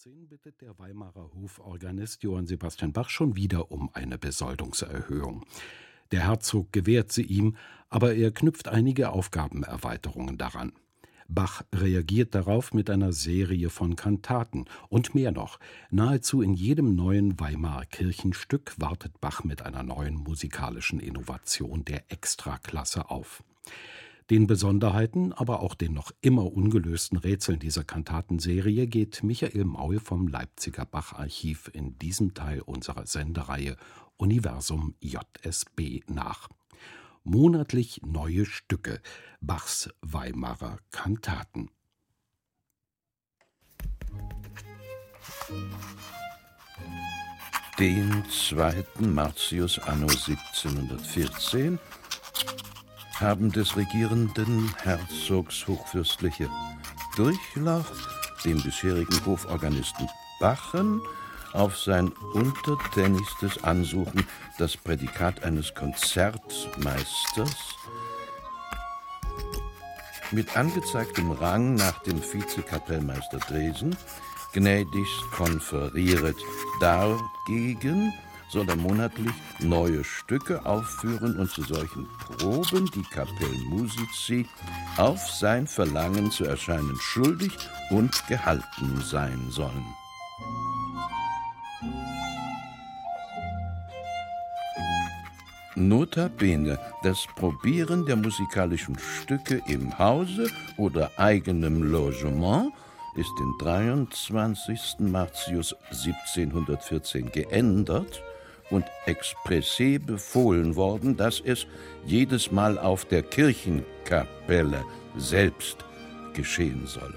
1918 bittet der Weimarer Hoforganist Johann Sebastian Bach schon wieder um eine Besoldungserhöhung. Der Herzog gewährt sie ihm, aber er knüpft einige Aufgabenerweiterungen daran. Bach reagiert darauf mit einer Serie von Kantaten und mehr noch. Nahezu in jedem neuen Weimarer Kirchenstück wartet Bach mit einer neuen musikalischen Innovation der Extraklasse auf. Den Besonderheiten, aber auch den noch immer ungelösten Rätseln dieser Kantatenserie geht Michael Maul vom Leipziger Bach-Archiv in diesem Teil unserer Sendereihe Universum JSB nach. Monatlich neue Stücke, Bachs Weimarer Kantaten. Den 2. Martius anno 1714 haben des regierenden Herzogs hochfürstliche Durchlaucht dem bisherigen Hoforganisten Bachen auf sein untertänigstes Ansuchen das Prädikat eines Konzertmeisters mit angezeigtem Rang nach dem Vizekapellmeister Dresen gnädigst konferieret. Dagegen soll er monatlich neue Stücke aufführen und zu solchen Proben die Kapellmusici auf sein Verlangen zu erscheinen schuldig und gehalten sein sollen. Notabene, das Probieren der musikalischen Stücke im Hause oder eigenem Logement ist den 23. Martius 1714 geändert und expresse befohlen worden, dass es jedes Mal auf der Kirchenkapelle selbst geschehen solle.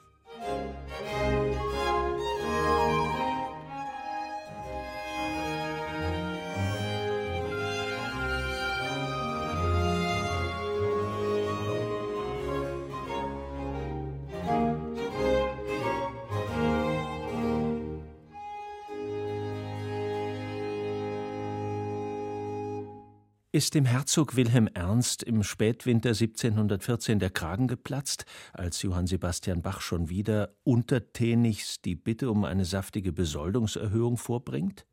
Ist dem Herzog Wilhelm Ernst im Spätwinter 1714 der Kragen geplatzt, als Johann Sebastian Bach schon wieder untertänigst die Bitte um eine saftige Besoldungserhöhung vorbringt?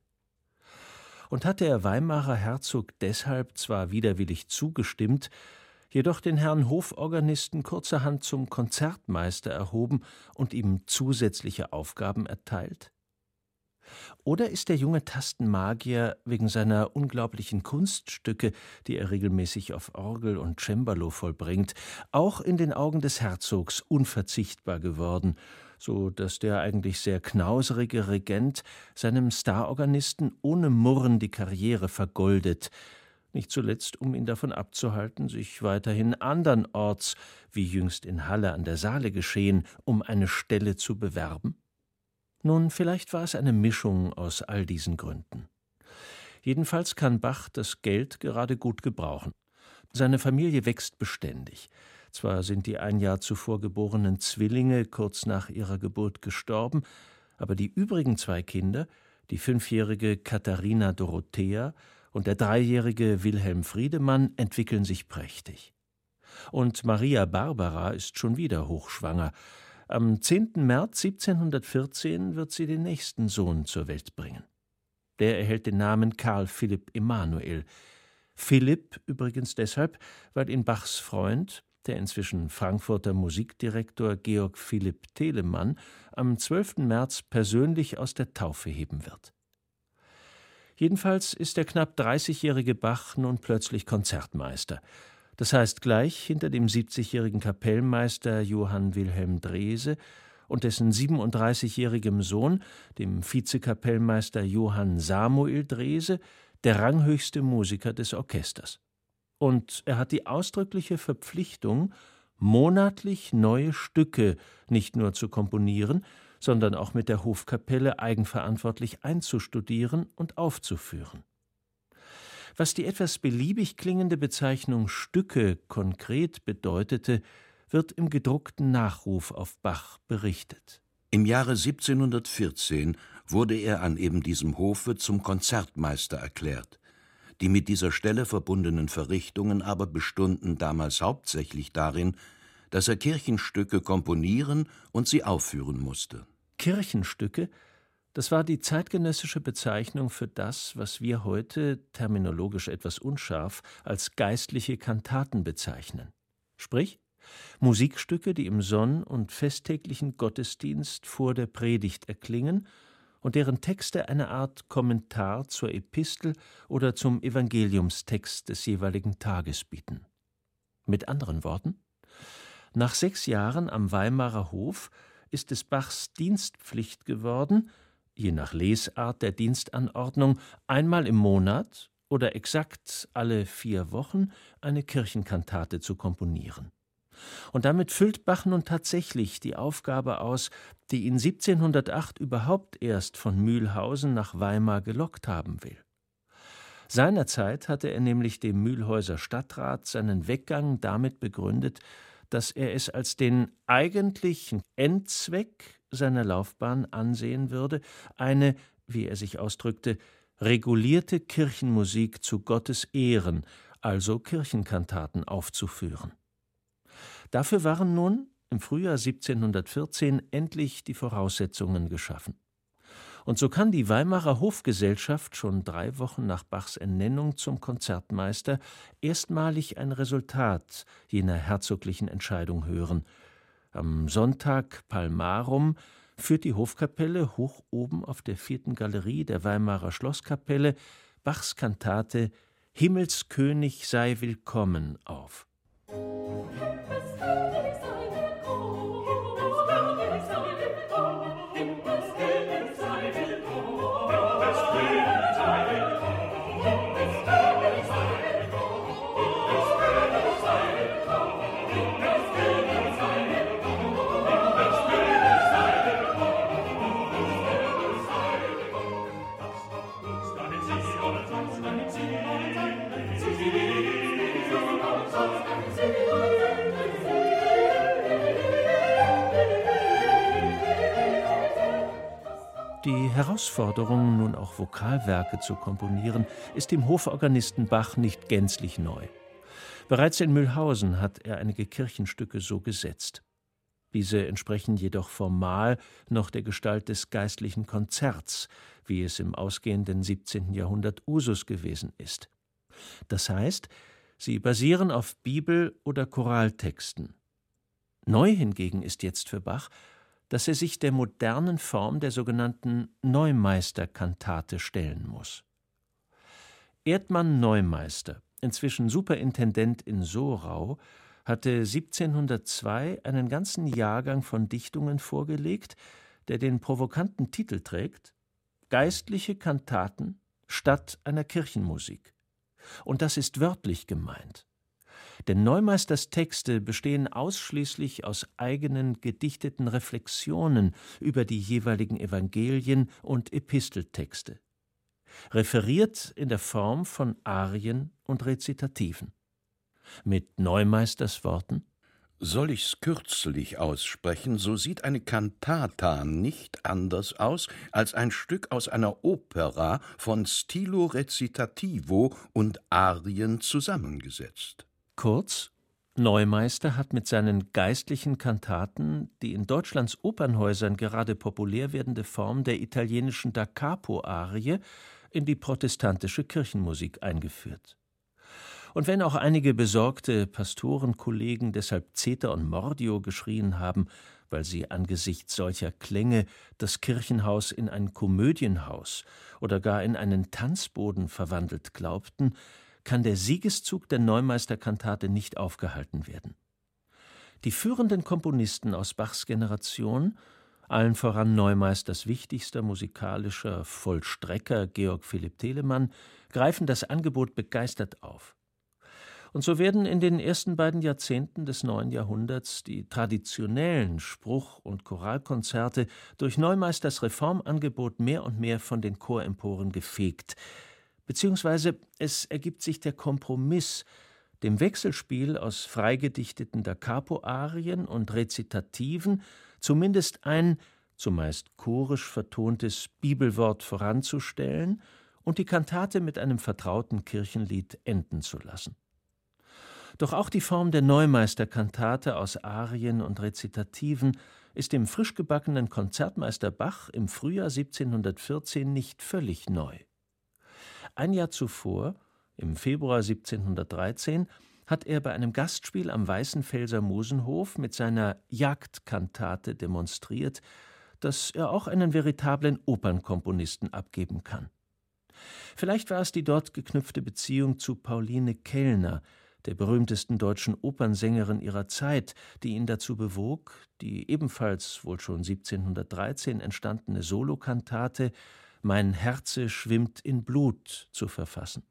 Und hat der Weimarer Herzog deshalb zwar widerwillig zugestimmt, jedoch den Herrn Hoforganisten kurzerhand zum Konzertmeister erhoben und ihm zusätzliche Aufgaben erteilt? Oder ist der junge Tastenmagier wegen seiner unglaublichen Kunststücke, die er regelmäßig auf Orgel und Cembalo vollbringt, auch in den Augen des Herzogs unverzichtbar geworden, so dass der eigentlich sehr knauserige Regent seinem Starorganisten ohne Murren die Karriere vergoldet, nicht zuletzt, um ihn davon abzuhalten, sich weiterhin andernorts, wie jüngst in Halle an der Saale geschehen, um eine Stelle zu bewerben? Nun, vielleicht war es eine Mischung aus all diesen Gründen. Jedenfalls kann Bach das Geld gerade gut gebrauchen. Seine Familie wächst beständig. Zwar sind die ein Jahr zuvor geborenen Zwillinge kurz nach ihrer Geburt gestorben, aber die übrigen 2 Kinder, die 5-jährige Katharina Dorothea und der 3-jährige Wilhelm Friedemann, entwickeln sich prächtig. Und Maria Barbara ist schon wieder hochschwanger. Am 10. März 1714 wird sie den nächsten Sohn zur Welt bringen. Der erhält den Namen Karl Philipp Emanuel. Philipp übrigens deshalb, weil ihn Bachs Freund, der inzwischen Frankfurter Musikdirektor Georg Philipp Telemann, am 12. März persönlich aus der Taufe heben wird. Jedenfalls ist der knapp 30-jährige Bach nun plötzlich Konzertmeister. Das heißt gleich hinter dem 70-jährigen Kapellmeister Johann Wilhelm Drese und dessen 37-jährigem Sohn, dem Vizekapellmeister Johann Samuel Drese, der ranghöchste Musiker des Orchesters. Und er hat die ausdrückliche Verpflichtung, monatlich neue Stücke nicht nur zu komponieren, sondern auch mit der Hofkapelle eigenverantwortlich einzustudieren und aufzuführen. Was die etwas beliebig klingende Bezeichnung Stücke konkret bedeutete, wird im gedruckten Nachruf auf Bach berichtet. Im Jahre 1714 wurde er an eben diesem Hofe zum Konzertmeister erklärt. Die mit dieser Stelle verbundenen Verrichtungen aber bestunden damals hauptsächlich darin, dass er Kirchenstücke komponieren und sie aufführen musste. Kirchenstücke, das war die zeitgenössische Bezeichnung für das, was wir heute, terminologisch etwas unscharf, als geistliche Kantaten bezeichnen. Sprich, Musikstücke, die im sonn- und festtäglichen Gottesdienst vor der Predigt erklingen und deren Texte eine Art Kommentar zur Epistel oder zum Evangeliumstext des jeweiligen Tages bieten. Mit anderen Worten, nach 6 Jahren am Weimarer Hof ist es Bachs Dienstpflicht geworden, je nach Lesart der Dienstanordnung, einmal im Monat oder exakt alle 4 Wochen eine Kirchenkantate zu komponieren. Und damit füllt Bach nun tatsächlich die Aufgabe aus, die ihn 1708 überhaupt erst von Mülhausen nach Weimar gelockt haben will. Seinerzeit hatte er nämlich dem Mülhäuser Stadtrat seinen Weggang damit begründet, dass er es als den eigentlichen Endzweck seiner Laufbahn ansehen würde, eine, wie er sich ausdrückte, regulierte Kirchenmusik zu Gottes Ehren, also Kirchenkantaten aufzuführen. Dafür waren nun im Frühjahr 1714 endlich die Voraussetzungen geschaffen. Und so kann die Weimarer Hofgesellschaft schon 3 Wochen nach Bachs Ernennung zum Konzertmeister erstmalig ein Resultat jener herzoglichen Entscheidung hören. Am Sonntag Palmarum führt die Hofkapelle hoch oben auf der 4. Galerie der Weimarer Schlosskapelle Bachs Kantate »Himmelskönig sei willkommen« auf. Die Herausforderung, nun auch Vokalwerke zu komponieren, ist dem Hoforganisten Bach nicht gänzlich neu. Bereits in Mülhausen hat er einige Kirchenstücke so gesetzt. Diese entsprechen jedoch formal noch der Gestalt des geistlichen Konzerts, wie es im ausgehenden 17. Jahrhundert Usus gewesen ist. Das heißt, sie basieren auf Bibel- oder Choraltexten. Neu hingegen ist jetzt für Bach, dass er sich der modernen Form der sogenannten Neumeisterkantate stellen muss. Erdmann Neumeister, inzwischen Superintendent in Sorau, hatte 1702 einen ganzen Jahrgang von Dichtungen vorgelegt, der den provokanten Titel trägt: »Geistliche Kantaten statt einer Kirchenmusik«. Und das ist wörtlich gemeint. Denn Neumeisters Texte bestehen ausschließlich aus eigenen gedichteten Reflexionen über die jeweiligen Evangelien und Episteltexte, referiert in der Form von Arien und Rezitativen. Mit Neumeisters Worten: Soll ich's kürzlich aussprechen, so sieht eine Cantata nicht anders aus als ein Stück aus einer Opera von Stilo recitativo und Arien zusammengesetzt. Kurz, Neumeister hat mit seinen geistlichen Kantaten die in Deutschlands Opernhäusern gerade populär werdende Form der italienischen Da Capo-Arie in die protestantische Kirchenmusik eingeführt. Und wenn auch einige besorgte Pastorenkollegen deshalb Zeter und Mordio geschrien haben, weil sie angesichts solcher Klänge das Kirchenhaus in ein Komödienhaus oder gar in einen Tanzboden verwandelt glaubten, kann der Siegeszug der Neumeisterkantate nicht aufgehalten werden. Die führenden Komponisten aus Bachs Generation, allen voran Neumeisters wichtigster musikalischer Vollstrecker Georg Philipp Telemann, greifen das Angebot begeistert auf. Und so werden in den ersten beiden Jahrzehnten des neuen Jahrhunderts die traditionellen Spruch- und Choralkonzerte durch Neumeisters Reformangebot mehr und mehr von den Choremporen gefegt, beziehungsweise es ergibt sich der Kompromiss, dem Wechselspiel aus freigedichteten Da Capo-Arien und Rezitativen zumindest ein, zumeist chorisch vertontes Bibelwort voranzustellen und die Kantate mit einem vertrauten Kirchenlied enden zu lassen. Doch auch die Form der Neumeisterkantate aus Arien und Rezitativen ist dem frisch gebackenen Konzertmeister Bach im Frühjahr 1714 nicht völlig neu. Ein Jahr zuvor, im Februar 1713, hat er bei einem Gastspiel am Weißenfelser Mosenhof mit seiner Jagdkantate demonstriert, dass er auch einen veritablen Opernkomponisten abgeben kann. Vielleicht war es die dort geknüpfte Beziehung zu Pauline Kellner, der berühmtesten deutschen Opernsängerin ihrer Zeit, die ihn dazu bewog, die ebenfalls wohl schon 1713 entstandene Solokantate »Mein Herze schwimmt in Blut« zu verfassen.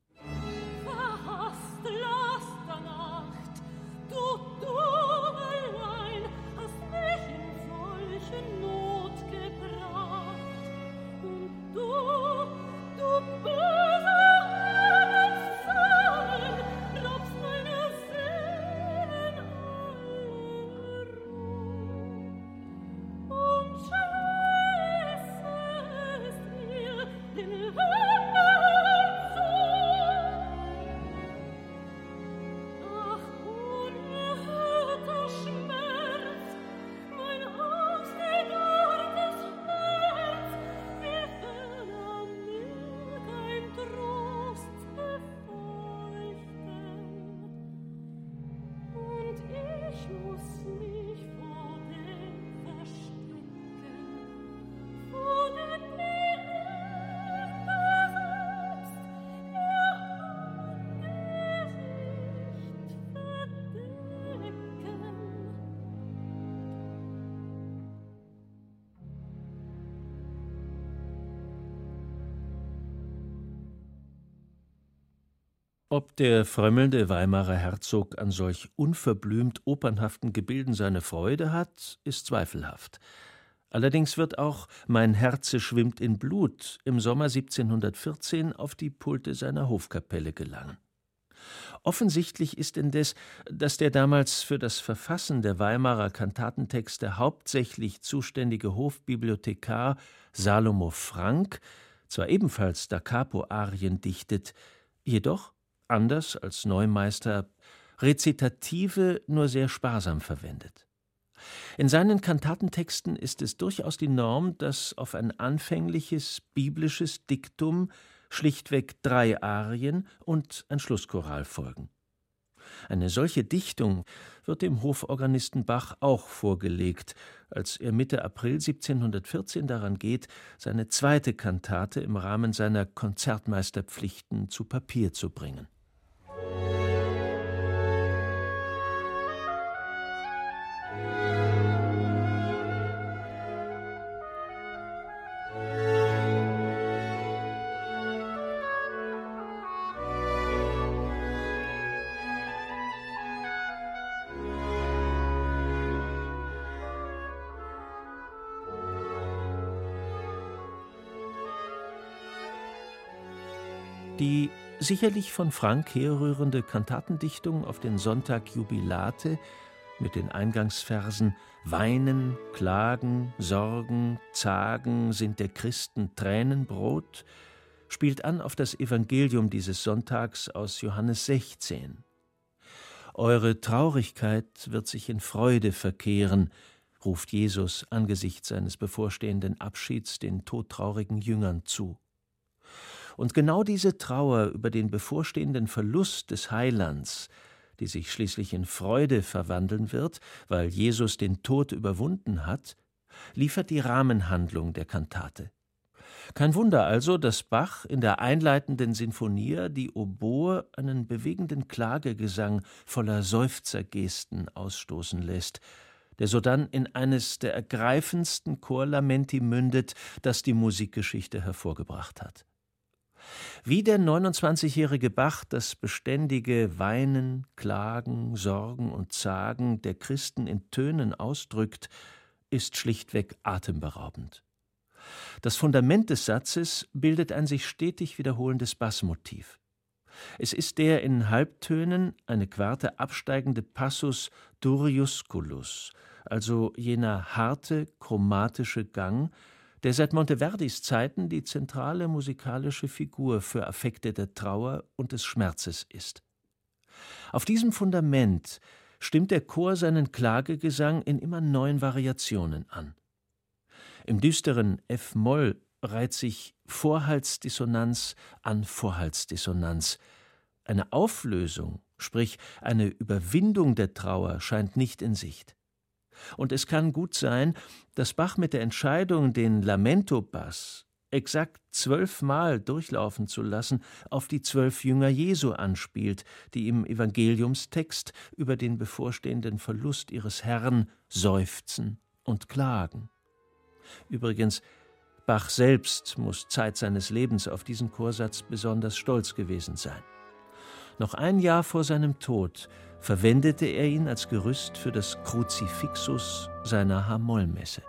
Ob der frömmelnde Weimarer Herzog an solch unverblümt opernhaften Gebilden seine Freude hat, ist zweifelhaft. Allerdings wird auch »Mein Herze schwimmt in Blut« im Sommer 1714 auf die Pulte seiner Hofkapelle gelangen. Offensichtlich ist indes, dass der damals für das Verfassen der Weimarer Kantatentexte hauptsächlich zuständige Hofbibliothekar Salomo Frank zwar ebenfalls Da Capo-Arien dichtet, jedoch anders als Neumeister, Rezitative nur sehr sparsam verwendet. In seinen Kantatentexten ist es durchaus die Norm, dass auf ein anfängliches biblisches Diktum schlichtweg 3 Arien und ein Schlusschoral folgen. Eine solche Dichtung wird dem Hoforganisten Bach auch vorgelegt, als er Mitte April 1714 daran geht, seine 2. Kantate im Rahmen seiner Konzertmeisterpflichten zu Papier zu bringen. Die sicherlich von Frank herrührende Kantatendichtung auf den Sonntag Jubilate mit den Eingangsversen »Weinen, Klagen, Sorgen, Zagen sind der Christen Tränenbrot« spielt an auf das Evangelium dieses Sonntags aus Johannes 16. »Eure Traurigkeit wird sich in Freude verkehren«, ruft Jesus angesichts seines bevorstehenden Abschieds den todtraurigen Jüngern zu. Und genau diese Trauer über den bevorstehenden Verlust des Heilands, die sich schließlich in Freude verwandeln wird, weil Jesus den Tod überwunden hat, liefert die Rahmenhandlung der Kantate. Kein Wunder also, dass Bach in der einleitenden Sinfonia die Oboe einen bewegenden Klagegesang voller Seufzergesten ausstoßen lässt, der sodann in eines der ergreifendsten Chorlamenti mündet, das die Musikgeschichte hervorgebracht hat. Wie der 29-jährige Bach das beständige Weinen, Klagen, Sorgen und Zagen der Christen in Tönen ausdrückt, ist schlichtweg atemberaubend. Das Fundament des Satzes bildet ein sich stetig wiederholendes Bassmotiv. Es ist der in Halbtönen eine Quarte absteigende Passus Duriusculus, also jener harte, chromatische Gang, der seit Monteverdis Zeiten die zentrale musikalische Figur für Affekte der Trauer und des Schmerzes ist. Auf diesem Fundament stimmt der Chor seinen Klagegesang in immer neuen Variationen an. Im düsteren F-Moll reiht sich Vorhaltsdissonanz an Vorhaltsdissonanz. Eine Auflösung, sprich eine Überwindung der Trauer, scheint nicht in Sicht. Und es kann gut sein, dass Bach mit der Entscheidung, den Lamento-Bass exakt 12 Mal durchlaufen zu lassen, auf die 12 Jünger Jesu anspielt, die im Evangeliumstext über den bevorstehenden Verlust ihres Herrn seufzen und klagen. Übrigens, Bach selbst muss Zeit seines Lebens auf diesen Chorsatz besonders stolz gewesen sein. Noch ein Jahr vor seinem Tod verwendete er ihn als Gerüst für das Kruzifixus seiner H-Moll-Messe.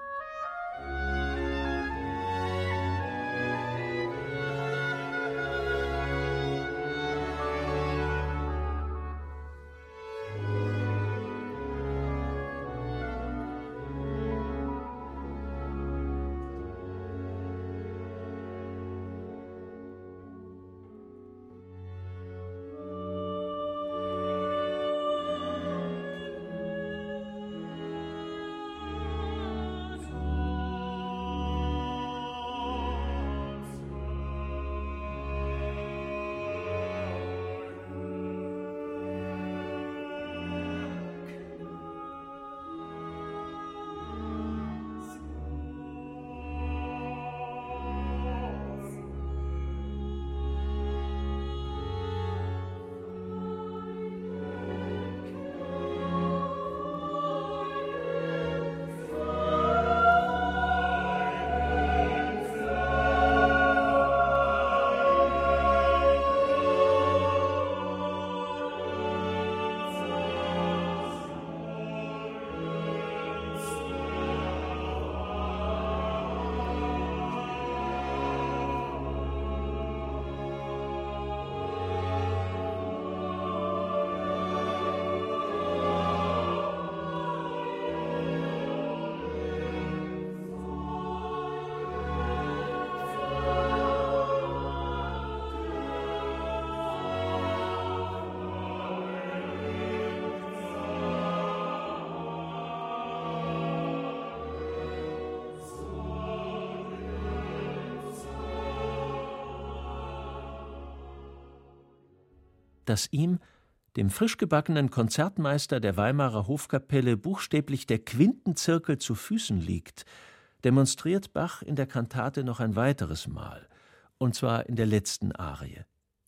Dass ihm, dem frischgebackenen Konzertmeister der Weimarer Hofkapelle, buchstäblich der Quintenzirkel zu Füßen liegt, demonstriert Bach in der Kantate noch ein weiteres Mal, und zwar in der letzten Arie.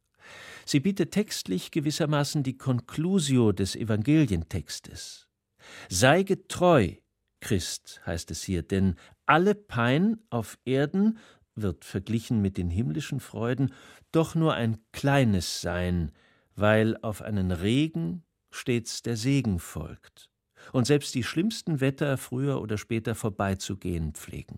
Sie bietet textlich gewissermaßen die Conclusio des Evangelientextes. Sei getreu, Christ, heißt es hier, denn alle Pein auf Erden wird verglichen mit den himmlischen Freuden doch nur ein kleines sein, weil auf einen Regen stets der Segen folgt und selbst die schlimmsten Wetter früher oder später vorbeizugehen pflegen.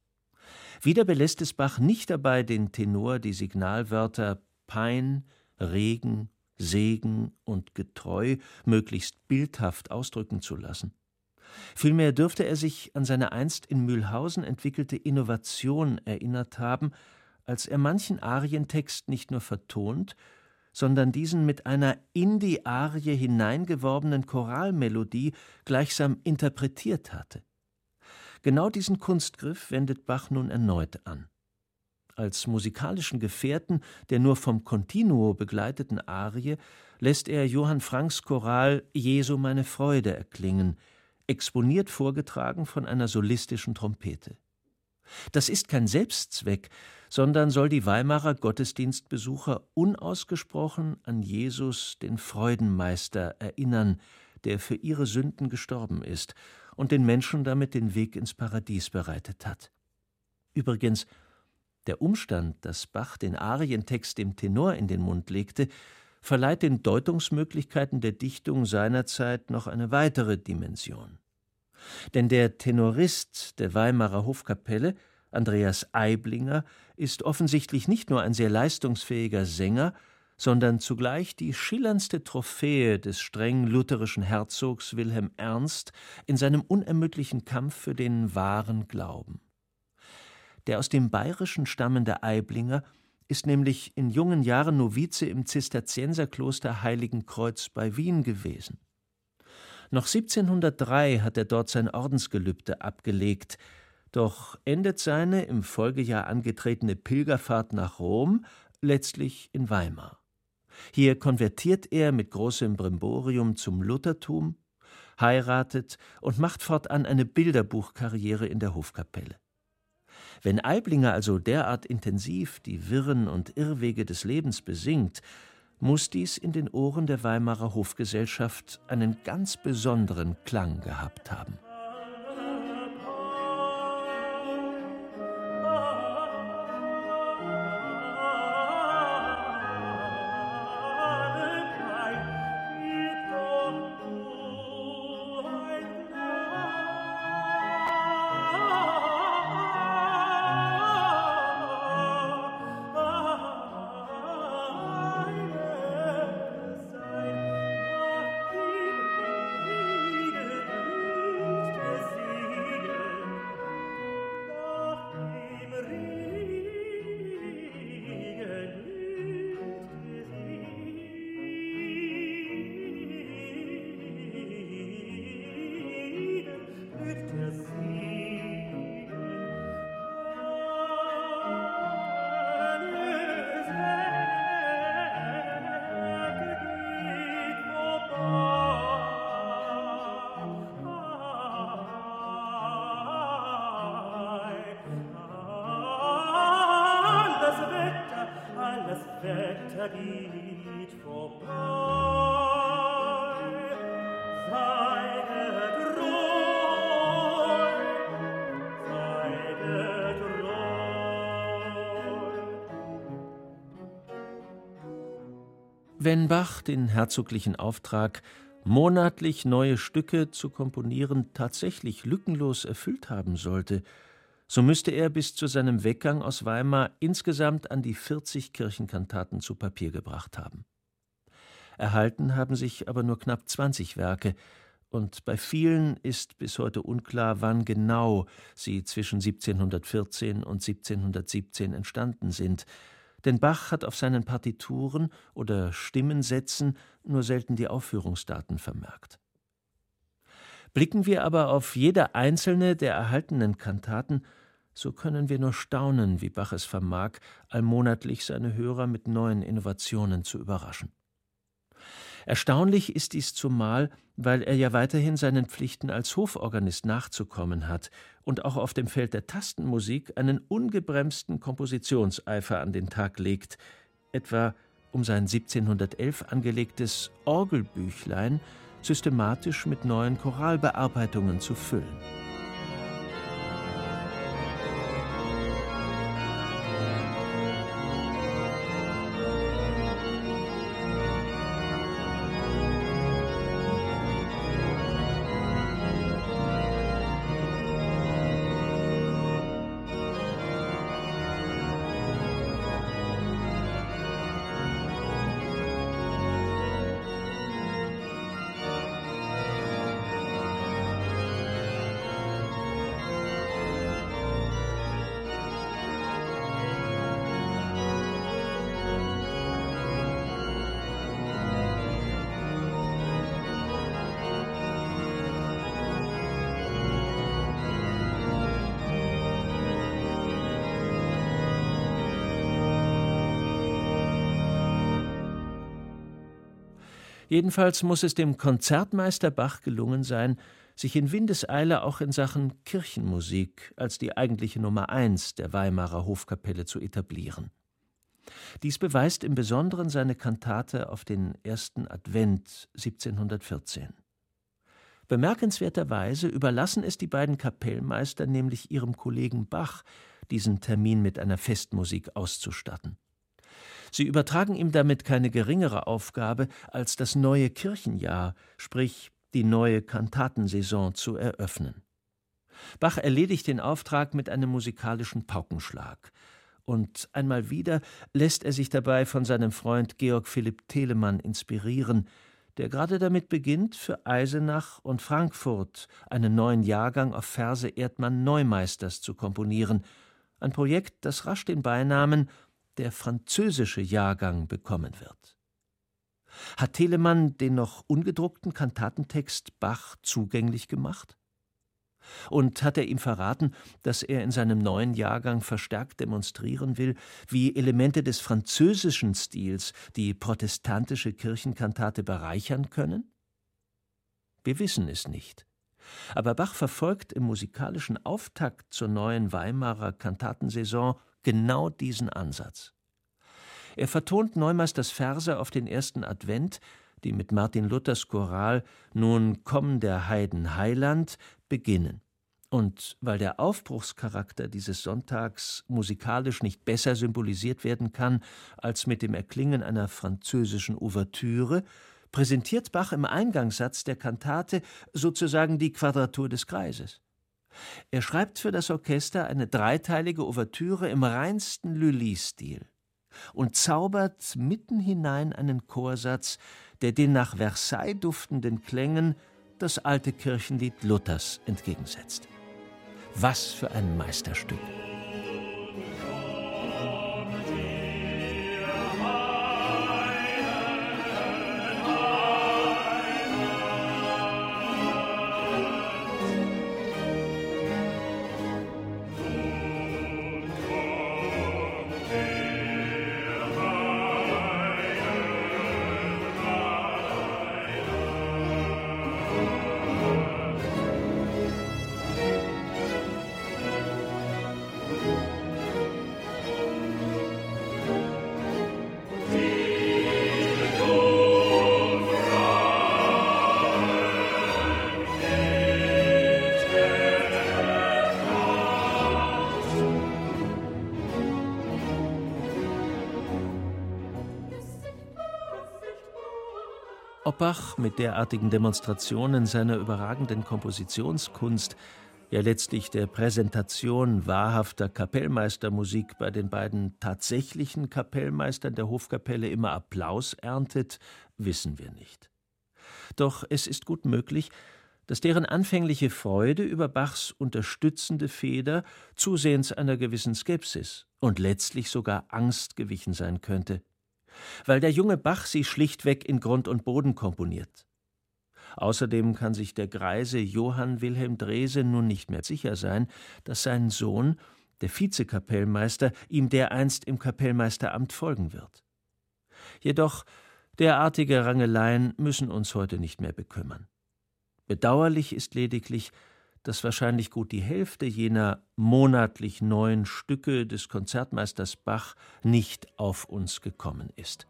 Wieder belässt es Bach nicht dabei, den Tenor die Signalwörter Pein, Regen, Segen und getreu möglichst bildhaft ausdrücken zu lassen. Vielmehr dürfte er sich an seine einst in Mühlhausen entwickelte Innovation erinnert haben, als er manchen Arientext nicht nur vertont, sondern diesen mit einer in die Arie hineingeworbenen Choralmelodie gleichsam interpretiert hatte. Genau diesen Kunstgriff wendet Bach nun erneut an. Als musikalischen Gefährten der nur vom Continuo begleiteten Arie lässt er Johann Franks Choral »Jesu meine Freude« erklingen, exponiert vorgetragen von einer solistischen Trompete. Das ist kein Selbstzweck, sondern soll die Weimarer Gottesdienstbesucher unausgesprochen an Jesus, den Freudenmeister, erinnern, der für ihre Sünden gestorben ist und den Menschen damit den Weg ins Paradies bereitet hat. Übrigens, der Umstand, dass Bach den Arientext dem Tenor in den Mund legte, verleiht den Deutungsmöglichkeiten der Dichtung seinerzeit noch eine weitere Dimension. Denn der Tenorist der Weimarer Hofkapelle, Andreas Aiblinger, ist offensichtlich nicht nur ein sehr leistungsfähiger Sänger, sondern zugleich die schillerndste Trophäe des streng lutherischen Herzogs Wilhelm Ernst in seinem unermüdlichen Kampf für den wahren Glauben. Der aus dem Bayerischen stammende Aiblinger ist nämlich in jungen Jahren Novize im Zisterzienserkloster Heiligenkreuz bei Wien gewesen. Noch 1703 hat er dort sein Ordensgelübde abgelegt, doch endet seine im Folgejahr angetretene Pilgerfahrt nach Rom letztlich in Weimar. Hier konvertiert er mit großem Brimborium zum Luthertum, heiratet und macht fortan eine Bilderbuchkarriere in der Hofkapelle. Wenn Aiblinger also derart intensiv die Wirren und Irrwege des Lebens besingt, muss dies in den Ohren der Weimarer Hofgesellschaft einen ganz besonderen Klang gehabt haben. Wenn Bach den herzoglichen Auftrag, monatlich neue Stücke zu komponieren, tatsächlich lückenlos erfüllt haben sollte, so müsste er bis zu seinem Weggang aus Weimar insgesamt an die 40 Kirchenkantaten zu Papier gebracht haben. Erhalten haben sich aber nur knapp 20 Werke, und bei vielen ist bis heute unklar, wann genau sie zwischen 1714 und 1717 entstanden sind, denn Bach hat auf seinen Partituren oder Stimmensätzen nur selten die Aufführungsdaten vermerkt. Blicken wir aber auf jede einzelne der erhaltenen Kantaten, so können wir nur staunen, wie Bach es vermag, allmonatlich seine Hörer mit neuen Innovationen zu überraschen. Erstaunlich ist dies zumal, weil er ja weiterhin seinen Pflichten als Hoforganist nachzukommen hat und auch auf dem Feld der Tastenmusik einen ungebremsten Kompositionseifer an den Tag legt, etwa um sein 1711 angelegtes Orgelbüchlein systematisch mit neuen Choralbearbeitungen zu füllen. Jedenfalls muss es dem Konzertmeister Bach gelungen sein, sich in Windeseile auch in Sachen Kirchenmusik als die eigentliche Nummer 1 der Weimarer Hofkapelle zu etablieren. Dies beweist im Besonderen seine Kantate auf den ersten Advent 1714. Bemerkenswerterweise überlassen es die beiden Kapellmeister nämlich ihrem Kollegen Bach, diesen Termin mit einer Festmusik auszustatten. Sie übertragen ihm damit keine geringere Aufgabe, als das neue Kirchenjahr, sprich die neue Kantatensaison, zu eröffnen. Bach erledigt den Auftrag mit einem musikalischen Paukenschlag. Und einmal wieder lässt er sich dabei von seinem Freund Georg Philipp Telemann inspirieren, der gerade damit beginnt, für Eisenach und Frankfurt einen neuen Jahrgang auf Verse Erdmann-Neumeisters zu komponieren, ein Projekt, das rasch den Beinamen der französische Jahrgang bekommen wird. Hat Telemann den noch ungedruckten Kantatentext Bach zugänglich gemacht? Und hat er ihm verraten, dass er in seinem neuen Jahrgang verstärkt demonstrieren will, wie Elemente des französischen Stils die protestantische Kirchenkantate bereichern können? Wir wissen es nicht. Aber Bach verfolgt im musikalischen Auftakt zur neuen Weimarer Kantatensaison genau diesen Ansatz. Er vertont Neumeisters Verse auf den ersten Advent, die mit Martin Luthers Choral »Nun komm der Heiden Heiland« beginnen. Und weil der Aufbruchscharakter dieses Sonntags musikalisch nicht besser symbolisiert werden kann als mit dem Erklingen einer französischen Ouvertüre, präsentiert Bach im Eingangssatz der Kantate sozusagen die Quadratur des Kreises. Er schreibt für das Orchester eine dreiteilige Ouvertüre im reinsten Lully-Stil und zaubert mitten hinein einen Chorsatz, der den nach Versailles duftenden Klängen das alte Kirchenlied Luthers entgegensetzt. Was für ein Meisterstück! Ob Bach mit derartigen Demonstrationen seiner überragenden Kompositionskunst, ja letztlich der Präsentation wahrhafter Kapellmeistermusik bei den beiden tatsächlichen Kapellmeistern der Hofkapelle immer Applaus erntet, wissen wir nicht. Doch es ist gut möglich, dass deren anfängliche Freude über Bachs unterstützende Feder zusehends einer gewissen Skepsis und letztlich sogar Angst gewichen sein könnte, weil der junge Bach sie schlichtweg in Grund und Boden komponiert. Außerdem kann sich der greise Johann Wilhelm Drese nun nicht mehr sicher sein, dass sein Sohn, der Vizekapellmeister, ihm dereinst im Kapellmeisteramt folgen wird. Jedoch, derartige Rangeleien müssen uns heute nicht mehr bekümmern. Bedauerlich ist lediglich, dass wahrscheinlich gut die Hälfte jener monatlich neuen Stücke des Konzertmeisters Bach nicht auf uns gekommen ist.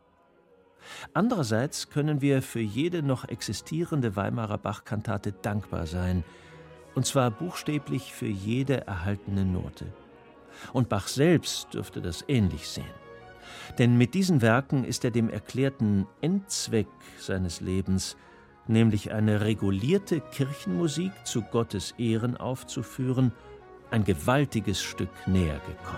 Andererseits können wir für jede noch existierende Weimarer Bach-Kantate dankbar sein, und zwar buchstäblich für jede erhaltene Note. Und Bach selbst dürfte das ähnlich sehen. Denn mit diesen Werken ist er dem erklärten Endzweck seines Lebens, nämlich eine regulierte Kirchenmusik zu Gottes Ehren aufzuführen, ein gewaltiges Stück näher gekommen.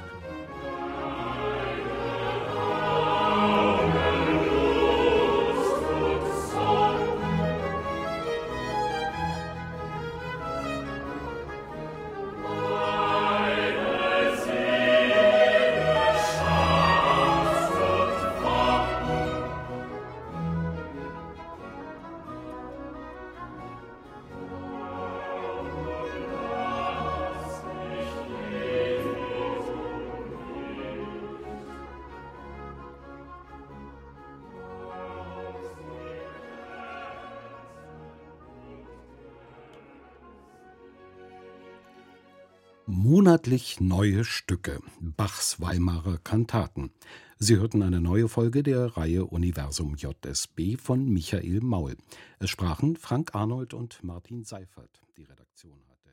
Monatlich neue Stücke, Bachs Weimarer Kantaten. Sie hörten eine neue Folge der Reihe Universum JSB von Michael Maul. Es sprachen Frank Arnold und Martin Seifert. Die Redaktion hatte